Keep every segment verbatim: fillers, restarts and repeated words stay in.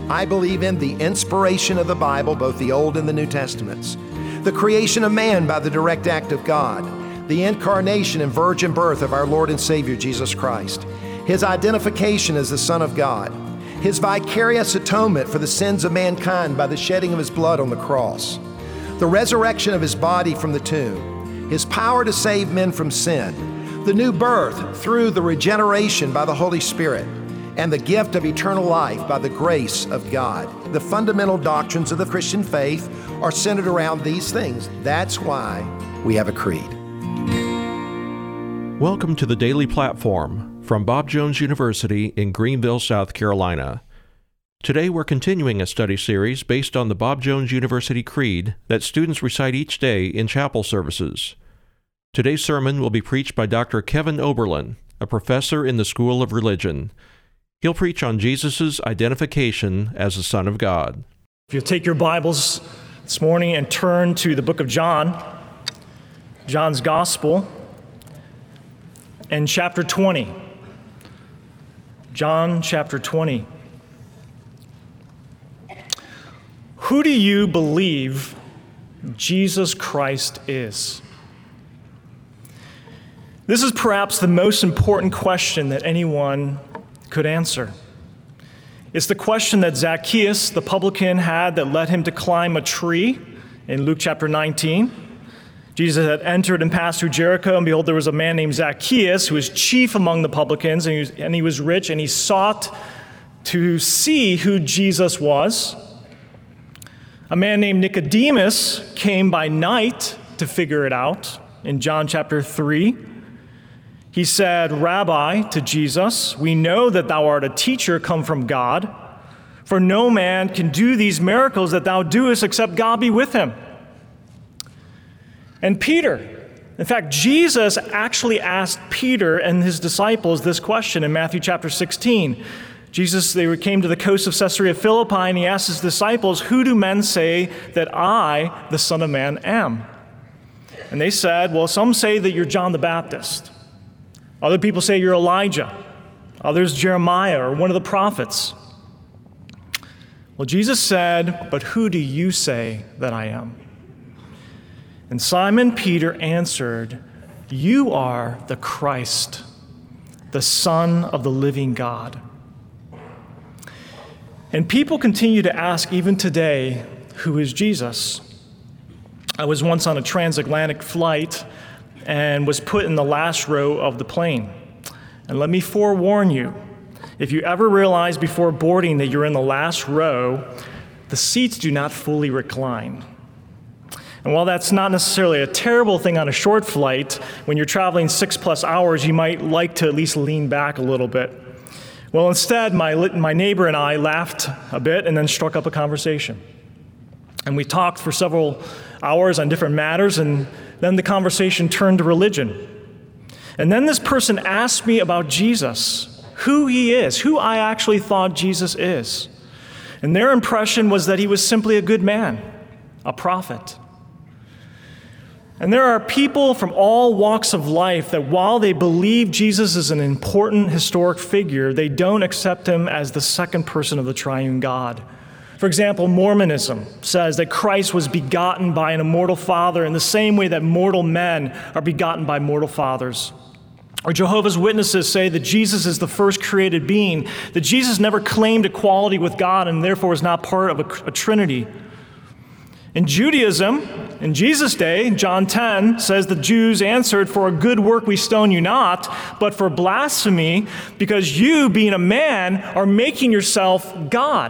I believe in the inspiration of the Bible, both the Old and the New Testaments, the creation of man by the direct act of God, the incarnation and virgin birth of our Lord and Savior Jesus Christ, His identification as the Son of God, His vicarious atonement for the sins of mankind by the shedding of His blood on the cross, the resurrection of His body from the tomb, His power to save men from sin, the new birth through the regeneration by the Holy Spirit, and the gift of eternal life by the grace of God. The fundamental doctrines of the Christian faith are centered around these things. That's why we have a creed. Welcome to the Daily Platform from Bob Jones University in Greenville, South Carolina. Today we're continuing a study series based on the Bob Jones University Creed that students recite each day in chapel services. Today's sermon will be preached by Doctor Kevin Oberlin, a professor in the School of Religion. He'll preach on Jesus' identification as the Son of God. If you'll take your Bibles this morning and turn to the book of John, John's Gospel, and chapter twenty. John chapter twenty. Who do you believe Jesus Christ is? This is perhaps the most important question that anyone could answer. It's the question that Zacchaeus, the publican, had that led him to climb a tree in Luke chapter nineteen. Jesus had entered and passed through Jericho, and behold, there was a man named Zacchaeus who was chief among the publicans, and he was, and he was rich, and he sought to see who Jesus was. A man named Nicodemus came by night to figure it out in John chapter three. He said, "Rabbi," to Jesus, "we know that thou art a teacher come from God, for no man can do these miracles that thou doest except God be with him." And Peter, in fact, Jesus actually asked Peter and his disciples this question in Matthew chapter sixteen. Jesus, they came to the coast of Caesarea Philippi, and he asked his disciples, "Who do men say that I, the Son of Man, am?" And they said, "Well, some say that you're John the Baptist. Other people say you're Elijah. Others, Jeremiah or one of the prophets." Well, Jesus said, "But who do you say that I am?" And Simon Peter answered, "You are the Christ, the Son of the living God." And people continue to ask even today, who is Jesus? I was once on a transatlantic flight and was put in the last row of the plane. And let me forewarn you, if you ever realize before boarding that you're in the last row, the seats do not fully recline. And while that's not necessarily a terrible thing on a short flight, when you're traveling six plus hours, you might like to at least lean back a little bit. Well, instead, my, my neighbor and I laughed a bit and then struck up a conversation. And we talked for several hours on different matters, and then the conversation turned to religion. And then this person asked me about Jesus, who he is, who I actually thought Jesus is. And their impression was that he was simply a good man, a prophet. And there are people from all walks of life that while they believe Jesus is an important historic figure, they don't accept him as the second person of the triune God. For example, Mormonism says that Christ was begotten by an immortal father in the same way that mortal men are begotten by mortal fathers. Or Jehovah's Witnesses say that Jesus is the first created being, that Jesus never claimed equality with God and therefore is not part of a, a trinity. In Judaism, in Jesus' day, John ten says the Jews answered, "For a good work we stone you not, but for blasphemy, because you, being a man, are making yourself God."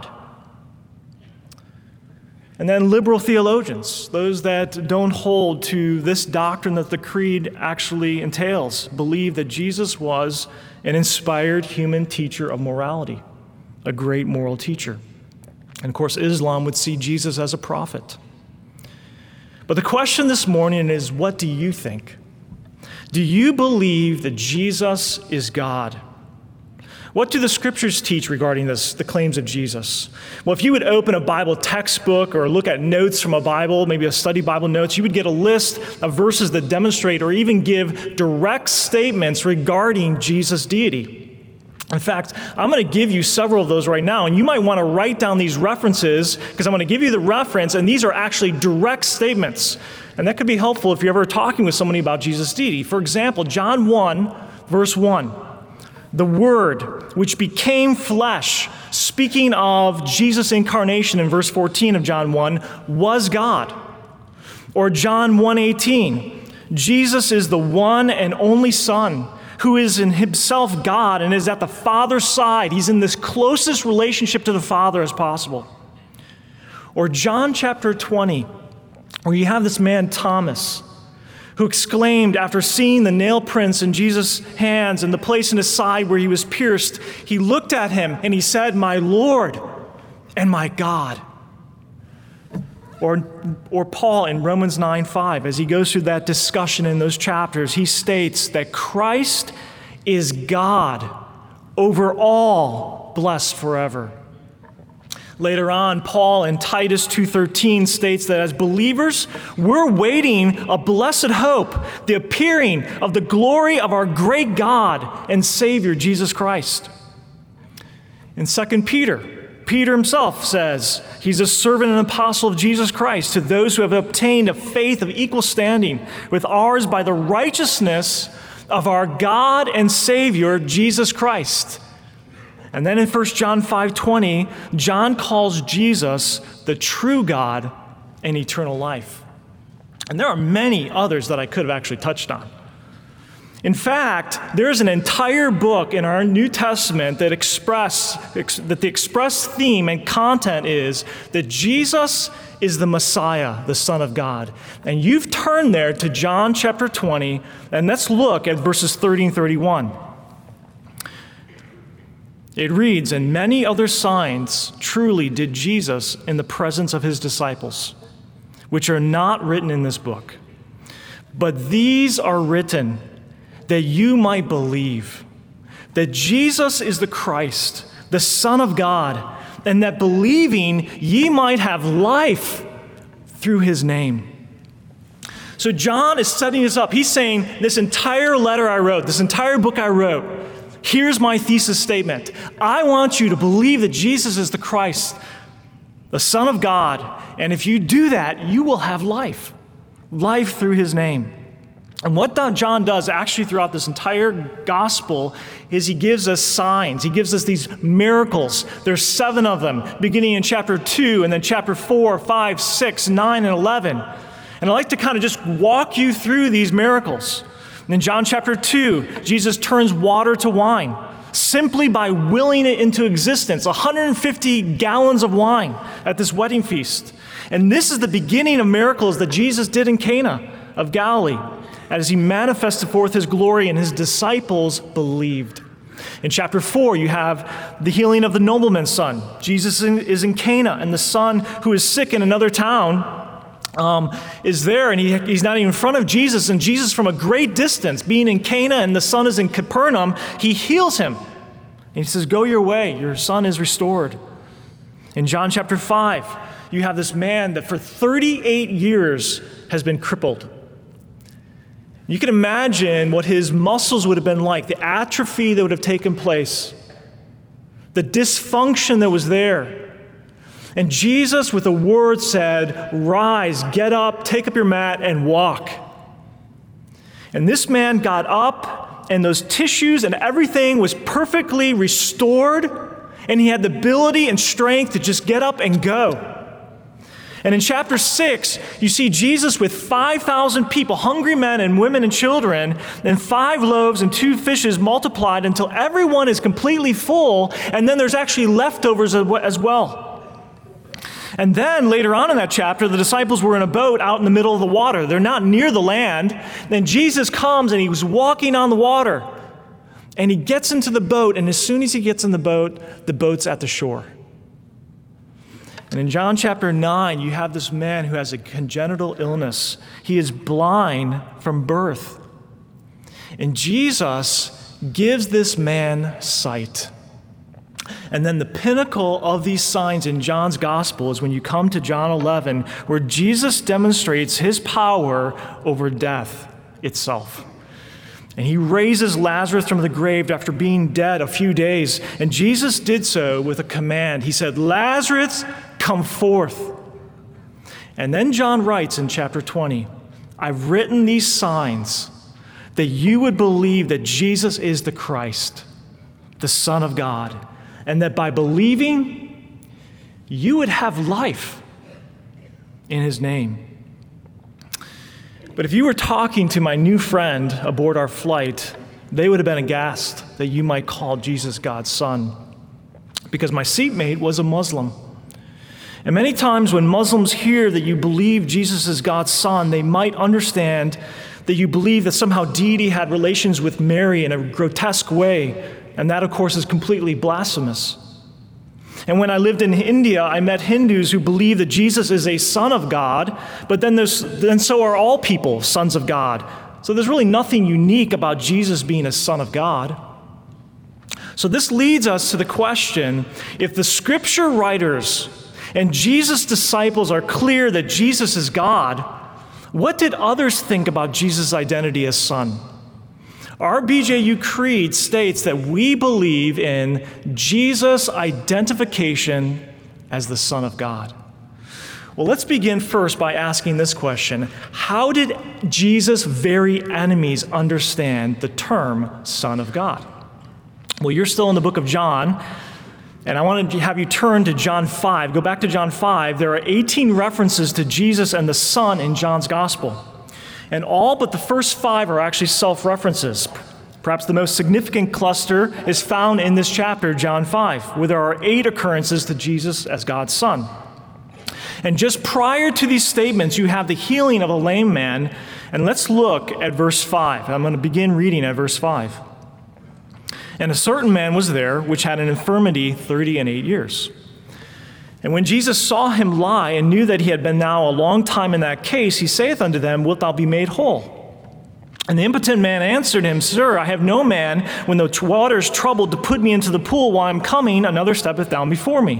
And then liberal theologians, those that don't hold to this doctrine that the creed actually entails, believe that Jesus was an inspired human teacher of morality, a great moral teacher. And of course, Islam would see Jesus as a prophet. But the question this morning is, what do you think? Do you believe that Jesus is God? What do the scriptures teach regarding this, the claims of Jesus? Well, if you would open a Bible textbook or look at notes from a Bible, maybe a study Bible notes, you would get a list of verses that demonstrate or even give direct statements regarding Jesus' deity. In fact, I'm going to give you several of those right now, and you might want to write down these references because I'm going to give you the reference, and these are actually direct statements. And that could be helpful if you're ever talking with somebody about Jesus' deity. For example, John one, verse one, the Word, which became flesh, speaking of Jesus' incarnation in verse fourteen of John one, was God. Or John one eighteen, Jesus is the one and only Son, who is in himself God and is at the Father's side. He's in this closest relationship to the Father as possible. Or John chapter twenty, where you have this man Thomas, who exclaimed after seeing the nail prints in Jesus' hands and the place in his side where he was pierced, he looked at him and he said, "My Lord and my God." Or, or Paul in Romans nine five, as he goes through that discussion in those chapters, he states that Christ is God over all, blessed forever. Later on, Paul in Titus two thirteen states that as believers, we're waiting a blessed hope, the appearing of the glory of our great God and Savior, Jesus Christ. In Second Peter, Peter himself says he's a servant and apostle of Jesus Christ to those who have obtained a faith of equal standing with ours by the righteousness of our God and Savior, Jesus Christ. And then in First John five twenty, John calls Jesus the true God and eternal life. And there are many others that I could have actually touched on. In fact, there's an entire book in our New Testament that express that the express theme and content is that Jesus is the Messiah, the Son of God. And you've turned there to John chapter twenty, and let's look at verses thirty and thirty-one. It reads, "And many other signs truly did Jesus in the presence of his disciples, which are not written in this book. But these are written that you might believe that Jesus is the Christ, the Son of God, and that believing ye might have life through his name." So John is setting this up. He's saying, this entire letter I wrote, this entire book I wrote, here's my thesis statement. I want you to believe that Jesus is the Christ, the Son of God, and if you do that, you will have life, life through his name. And what John does actually throughout this entire gospel is he gives us signs. He gives us these miracles. There's seven of them, beginning in chapter two, and then chapter four, five, six, nine, and eleven. And I'd like to kind of just walk you through these miracles. And in John chapter two, Jesus turns water to wine simply by willing it into existence, one hundred fifty gallons of wine at this wedding feast. And this is the beginning of miracles that Jesus did in Cana of Galilee, as he manifested forth his glory and his disciples believed. In chapter four, you have the healing of the nobleman's son. Jesus is in Cana, and the son who is sick in another town um, is there, and he, he's not even in front of Jesus, and Jesus from a great distance, being in Cana and the son is in Capernaum, he heals him. And he says, "Go your way, your son is restored." In John chapter five, you have this man that for thirty-eight years has been crippled. You can imagine what his muscles would have been like, the atrophy that would have taken place, the dysfunction that was there. And Jesus, with a word, said, "Rise, get up, take up your mat, and walk." And this man got up, and those tissues and everything was perfectly restored, and he had the ability and strength to just get up and go. And in chapter six, you see Jesus with five thousand people, hungry men and women and children, and five loaves and two fishes multiplied until everyone is completely full, and then there's actually leftovers as well. And then later on in that chapter, the disciples were in a boat out in the middle of the water. They're not near the land. Then Jesus comes and he was walking on the water, and he gets into the boat, and as soon as he gets in the boat, the boat's at the shore. And in John chapter nine, you have this man who has a congenital illness. He is blind from birth. And Jesus gives this man sight. And then the pinnacle of these signs in John's gospel is when you come to John eleven, where Jesus demonstrates his power over death itself. And he raises Lazarus from the grave after being dead a few days. And Jesus did so with a command. He said, "Lazarus, come forth." And then John writes in chapter twenty, "I've written these signs that you would believe that Jesus is the Christ, the Son of God, and that by believing, you would have life in his name." But if you were talking to my new friend aboard our flight, they would have been aghast that you might call Jesus God's son, because my seatmate was a Muslim. And many times when Muslims hear that you believe Jesus is God's son, they might understand that you believe that somehow deity had relations with Mary in a grotesque way, and that, of course, is completely blasphemous. And when I lived in India, I met Hindus who believe that Jesus is a son of God, but then, there's, then so are all people sons of God. So there's really nothing unique about Jesus being a son of God. So this leads us to the question, if the scripture writers and Jesus' disciples are clear that Jesus is God, what did others think about Jesus' identity as son? Our B J U Creed states that we believe in Jesus' identification as the Son of God. Well, let's begin first by asking this question. How did Jesus' very enemies understand the term Son of God? Well, you're still in the book of John, and I want to have you turn to John five. Go back to John five. There are eighteen references to Jesus and the Son in John's gospel. And all but the first five are actually self-references. Perhaps the most significant cluster is found in this chapter, John five, where there are eight occurrences to Jesus as God's Son. And just prior to these statements, you have the healing of a lame man. And let's look at verse five. I'm going to begin reading at verse five. "And a certain man was there, which had an infirmity thirty and eight years. And when Jesus saw him lie and knew that he had been now a long time in that case, he saith unto them, Wilt thou be made whole? And the impotent man answered him, Sir, I have no man, when the waters troubled, to put me into the pool while I am coming, another steppeth down before me.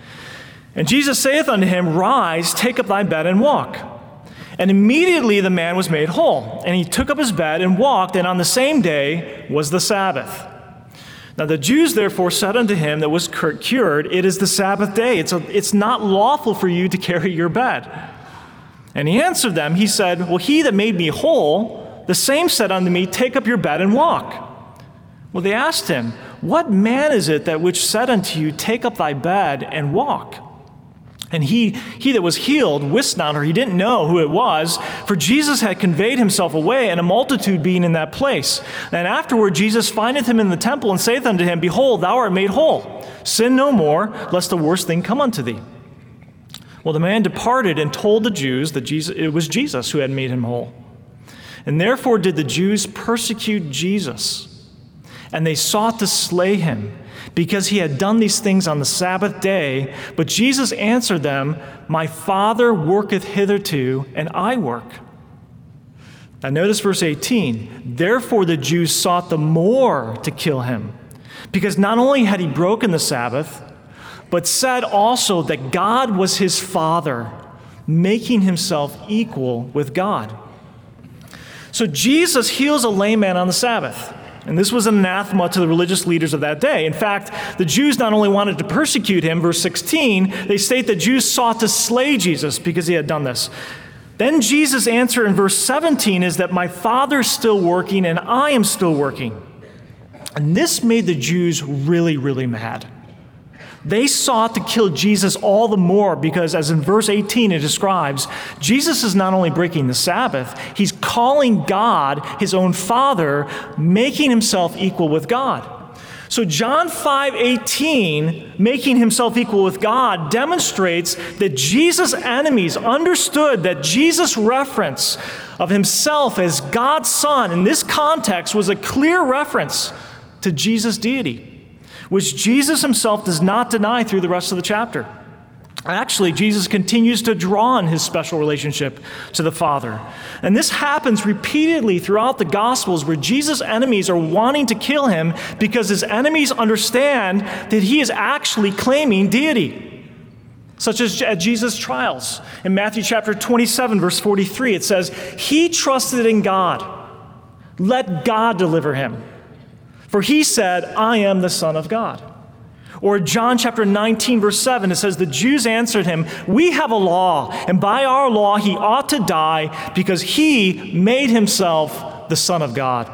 And Jesus saith unto him, Rise, take up thy bed, and walk. And immediately the man was made whole. And he took up his bed and walked, and on the same day was the Sabbath. Now the Jews therefore said unto him that was cured, It is the Sabbath day. It's, a, it's not lawful for you to carry your bed. And he answered them, he said, Well, he that made me whole, the same said unto me, Take up your bed and walk. Well, they asked him, What man is it that which said unto you, Take up thy bed and walk? And he, he that was healed wist not, or he didn't know who it was, for Jesus had conveyed himself away, and a multitude being in that place. And afterward Jesus findeth him in the temple, and saith unto him, Behold, thou art made whole. Sin no more, lest the worst thing come unto thee. Well, the man departed and told the Jews that Jesus, it was Jesus who had made him whole. And therefore did the Jews persecute Jesus, and they sought to slay him, because he had done these things on the Sabbath day. But Jesus answered them, My Father worketh hitherto, and I work. Now notice verse eighteen. Therefore the Jews sought the more to kill him, because not only had he broken the Sabbath, but said also that God was his Father, making himself equal with God. So Jesus heals a lame man on the Sabbath. And this was an anathema to the religious leaders of that day. In fact, the Jews not only wanted to persecute him, verse sixteen, they state that Jews sought to slay Jesus because he had done this. Then Jesus' answer in verse seventeen is that my Father is still working and I am still working. And this made the Jews really, really mad. They sought to kill Jesus all the more because, as in verse eighteen it describes, Jesus is not only breaking the Sabbath, he's calling God his own Father, making himself equal with God. So John five eighteen, making himself equal with God, demonstrates that Jesus' enemies understood that Jesus' reference of himself as God's Son in this context was a clear reference to Jesus' deity, which Jesus himself does not deny through the rest of the chapter. Actually, Jesus continues to draw on his special relationship to the Father. And this happens repeatedly throughout the Gospels, where Jesus' enemies are wanting to kill him because his enemies understand that he is actually claiming deity. Such as at Jesus' trials. In Matthew chapter twenty-seven, verse forty-three, it says, He trusted in God, Let God deliver him. For he said, I am the Son of God. Or John chapter nineteen, verse seven, it says, the Jews answered him, we have a law, and by our law he ought to die because he made himself the Son of God.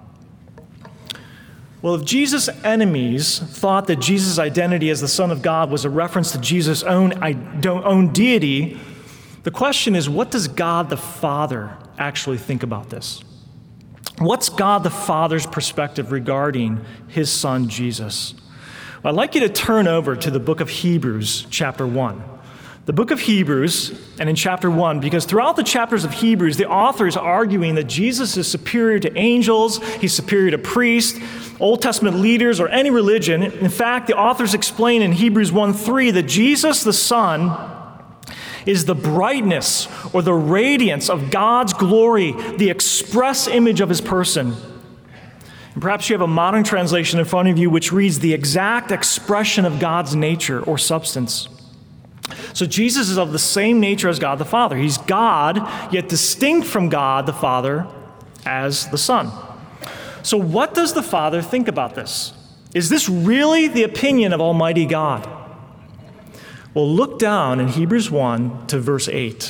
Well, if Jesus' enemies thought that Jesus' identity as the Son of God was a reference to Jesus' own, own deity, the question is, what does God the Father actually think about this? What's God the Father's perspective regarding his Son, Jesus? Well, I'd like you to turn over to the book of Hebrews, chapter one. The book of Hebrews, and in chapter one, because throughout the chapters of Hebrews, the author is arguing that Jesus is superior to angels, he's superior to priests, Old Testament leaders, or any religion. In fact, the authors explain in Hebrews one three that Jesus the Son is the brightness or the radiance of God's glory, the express image of his person. And perhaps you have a modern translation in front of you which reads the exact expression of God's nature or substance. So Jesus is of the same nature as God the Father. He's God, yet distinct from God the Father as the Son. So what does the Father think about this? Is this really the opinion of Almighty God? Well, look down in Hebrews one to verse eight.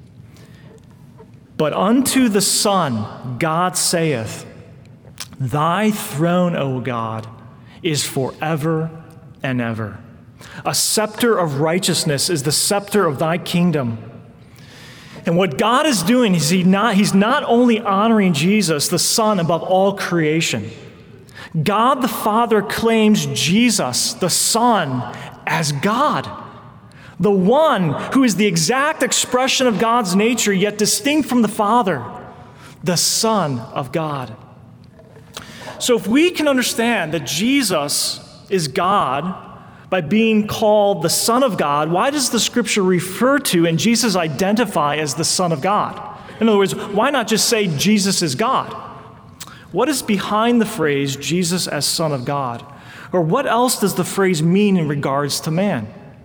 But unto the Son God saith, Thy throne, O God, is forever and ever. A scepter of righteousness is the scepter of thy kingdom. And what God is doing is he not, he's not only honoring Jesus, the Son, above all creation. God the Father claims Jesus, the Son, as God. The one who is the exact expression of God's nature, yet distinct from the Father, the Son of God. So if we can understand that Jesus is God by being called the Son of God, why does the Scripture refer to and Jesus identify as the Son of God? In other words, why not just say Jesus is God? What is behind the phrase Jesus as Son of God? Or what else does the phrase mean in regards to man?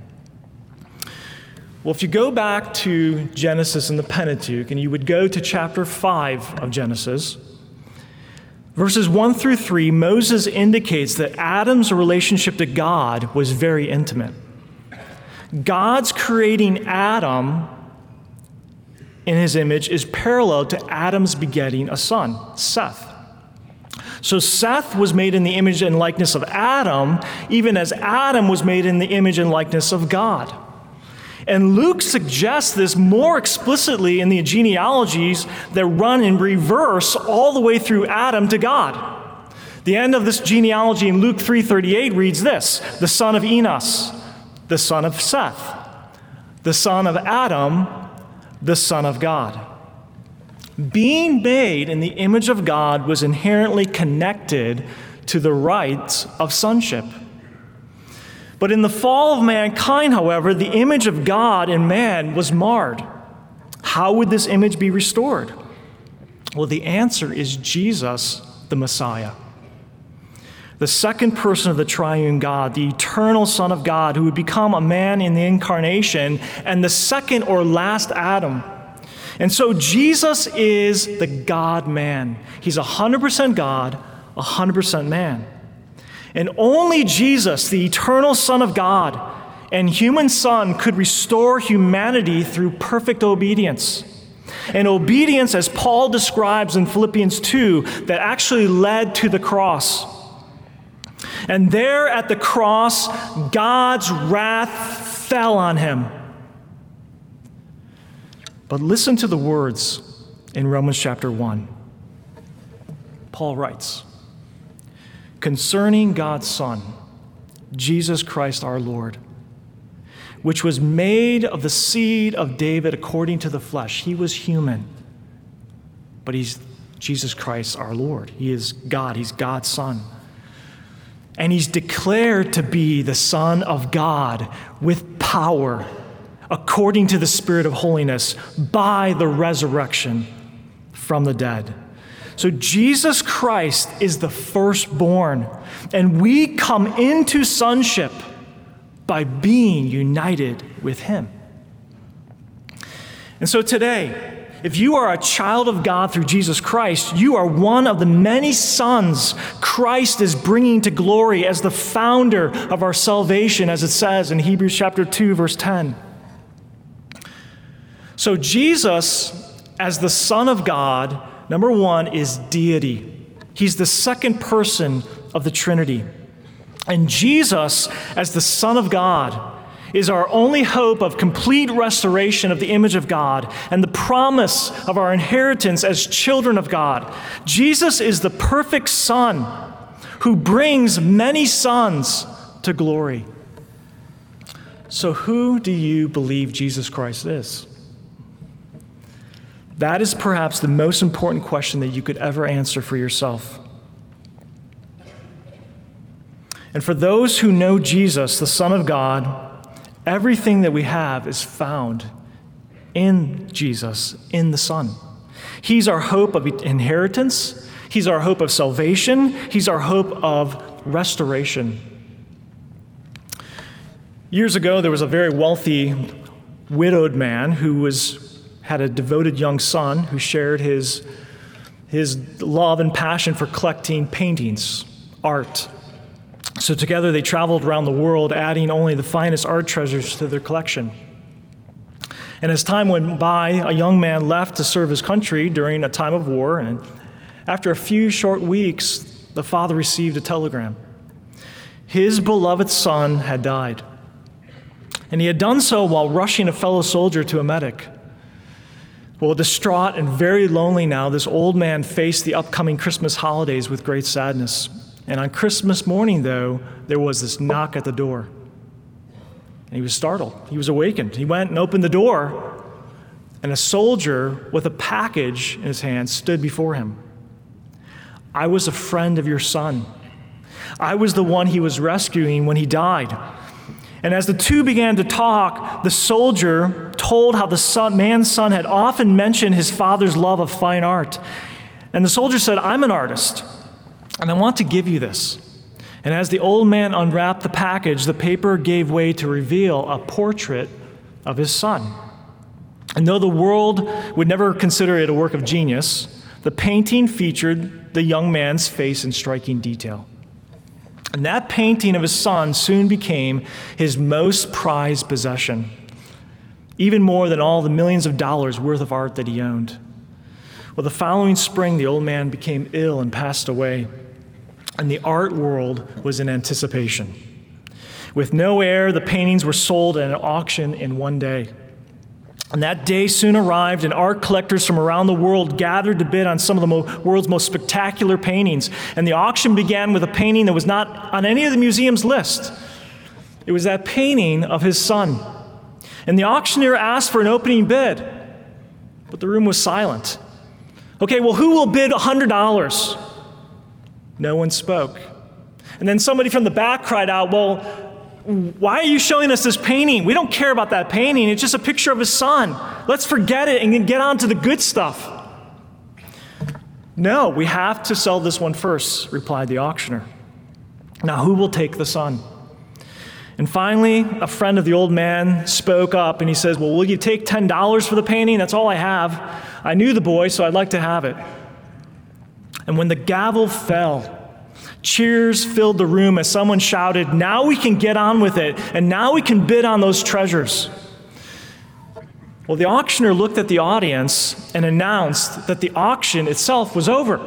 Well, if you go back to Genesis and the Pentateuch, and you would go to chapter five of Genesis, verses one through three, Moses indicates that Adam's relationship to God was very intimate. God's creating Adam in his image is parallel to Adam's begetting a son, Seth. So Seth was made in the image and likeness of Adam, even as Adam was made in the image and likeness of God. And Luke suggests this more explicitly in the genealogies that run in reverse all the way through Adam to God. The end of this genealogy in Luke three thirty-eight reads this: the son of Enos, the son of Seth, the son of Adam, the son of God. Being made in the image of God was inherently connected to the rights of sonship. But in the fall of mankind, however, the image of God in man was marred. How would this image be restored? Well, the answer is Jesus, the Messiah. The second person of the triune God, the eternal Son of God, who would become a man in the incarnation, and the second or last Adam. And so Jesus is the God-man. He's one hundred percent God, one hundred percent man. And only Jesus, the eternal Son of God and human Son, could restore humanity through perfect obedience. And obedience, as Paul describes in Philippians two, that actually led to the cross. And there at the cross, God's wrath fell on him. But listen to the words in Romans chapter one. Paul writes, concerning God's Son, Jesus Christ our Lord, which was made of the seed of David according to the flesh. He was human, but he's Jesus Christ our Lord. He is God. He's God's Son. And he's declared to be the Son of God with power, according to the Spirit of holiness, by the resurrection from the dead. So Jesus Christ is the firstborn, and we come into sonship by being united with him. And so today, If you are a child of God through Jesus Christ, you are one of the many sons Christ is bringing to glory as the founder of our salvation, as it says in Hebrews chapter two, verse ten. So Jesus, as the Son of God, number one, is deity. He's the second person of the Trinity. And Jesus, as the Son of God, is our only hope of complete restoration of the image of God and the promise of our inheritance as children of God. Jesus is the perfect Son who brings many sons to glory. So who do you believe Jesus Christ is? That is perhaps the most important question that you could ever answer for yourself. And for those who know Jesus, the Son of God, everything that we have is found in Jesus, in the Son. He's our hope of inheritance. He's our hope of salvation. He's our hope of restoration. Years ago, there was a very wealthy, widowed man who was had a devoted young son who shared his, his love and passion for collecting paintings, art. So together they traveled around the world, adding only the finest art treasures to their collection. And as time went by, a young man left to serve his country during a time of war, and after a few short weeks, the father received a telegram. His beloved son had died, and he had done so while rushing a fellow soldier to a medic. Well, distraught and very lonely now, this old man faced the upcoming Christmas holidays with great sadness. And on Christmas morning, though, there was this knock at the door. And he was startled. He was awakened. He went and opened the door, and a soldier with a package in his hand stood before him. I was a friend of your son. I was the one he was rescuing when he died. And as the two began to talk, the soldier told how the son, man's son had often mentioned his father's love of fine art. And the soldier said, I'm an artist, and I want to give you this. And as the old man unwrapped the package, the paper gave way to reveal a portrait of his son. And though the world would never consider it a work of genius, the painting featured the young man's face in striking detail. And that painting of his son soon became his most prized possession, even more than all the millions of dollars worth of art that he owned. Well, the following spring, the old man became ill and passed away, and the art world was in anticipation. With no heir, the paintings were sold at an auction in one day. And that day soon arrived, and art collectors from around the world gathered to bid on some of the mo- world's most spectacular paintings. And the auction began with a painting that was not on any of the museum's list. It was that painting of his son. And the auctioneer asked for an opening bid, but the room was silent. Okay, well, who will bid one hundred dollars? No one spoke. And then somebody from the back cried out, well, why are you showing us this painting? We don't care about that painting. It's just a picture of his son. Let's forget it and get on to the good stuff. No, we have to sell this one first, replied the auctioneer. Now, who will take the son? And finally, a friend of the old man spoke up, and he says, well, will you take ten dollars for the painting? That's all I have. I knew the boy, so I'd like to have it. And when the gavel fell, cheers filled the room as someone shouted, now we can get on with it, and now we can bid on those treasures. Well, the auctioneer looked at the audience and announced that the auction itself was over.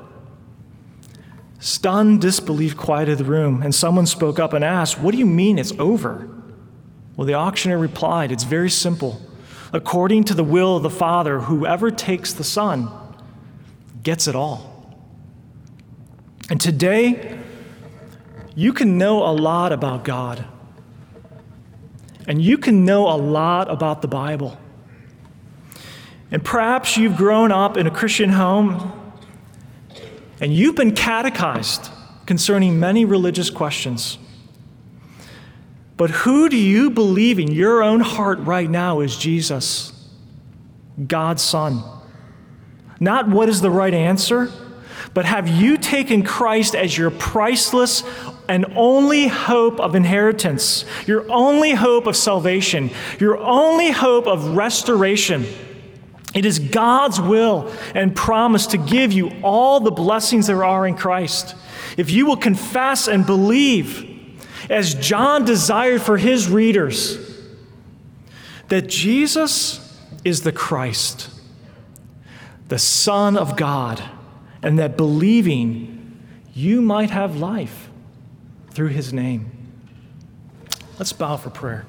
Stunned disbelief quieted the room, and someone spoke up and asked, what do you mean it's over? Well, the auctioneer replied, it's very simple. According to the will of the Father, whoever takes the Son gets it all. And today, you can know a lot about God. And you can know a lot about the Bible. And perhaps you've grown up in a Christian home, and you've been catechized concerning many religious questions. But who do you believe in your own heart right now is Jesus, God's Son? Not what is the right answer, but have you taken Christ as your priceless and only hope of inheritance, your only hope of salvation, your only hope of restoration? It is God's will and promise to give you all the blessings there are in Christ. If you will confess and believe, as John desired for his readers, that Jesus is the Christ, the Son of God, and that believing you might have life through his name. Let's bow for prayer.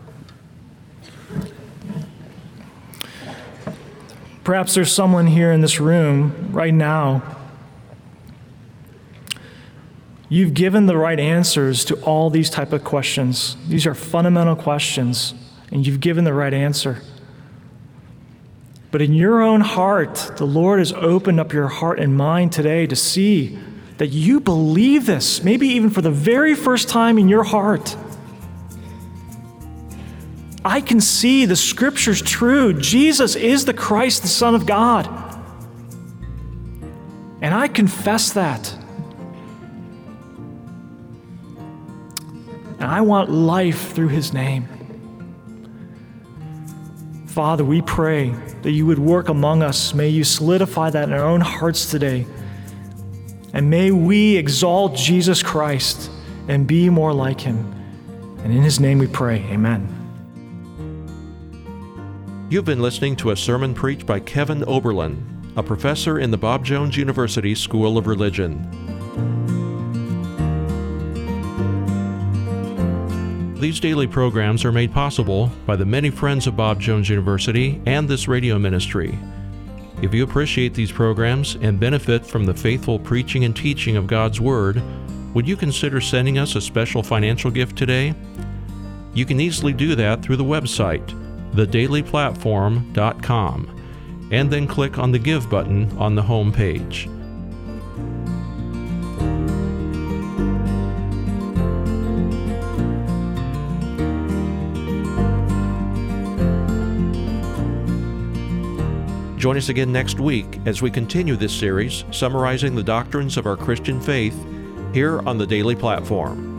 Perhaps there's someone here in this room right now. You've given the right answers to all these type of questions. These are fundamental questions, and you've given the right answer. But in your own heart, the Lord has opened up your heart and mind today to see that you believe this, maybe even for the very first time in your heart. I can see the Scripture's true. Jesus is the Christ, the Son of God. And I confess that. And I want life through his name. Father, we pray that you would work among us. May you solidify that in our own hearts today. And may we exalt Jesus Christ and be more like him. And in his name we pray, amen. You've been listening to a sermon preached by Kevin Oberlin, a professor in the Bob Jones University School of Religion. These daily programs are made possible by the many friends of Bob Jones University and this radio ministry. If you appreciate these programs and benefit from the faithful preaching and teaching of God's Word, would you consider sending us a special financial gift today? You can easily do that through the website, the daily platform dot com, and then click on the Give button on the home page. Join us again next week as we continue this series summarizing the doctrines of our Christian faith here on the Daily Platform.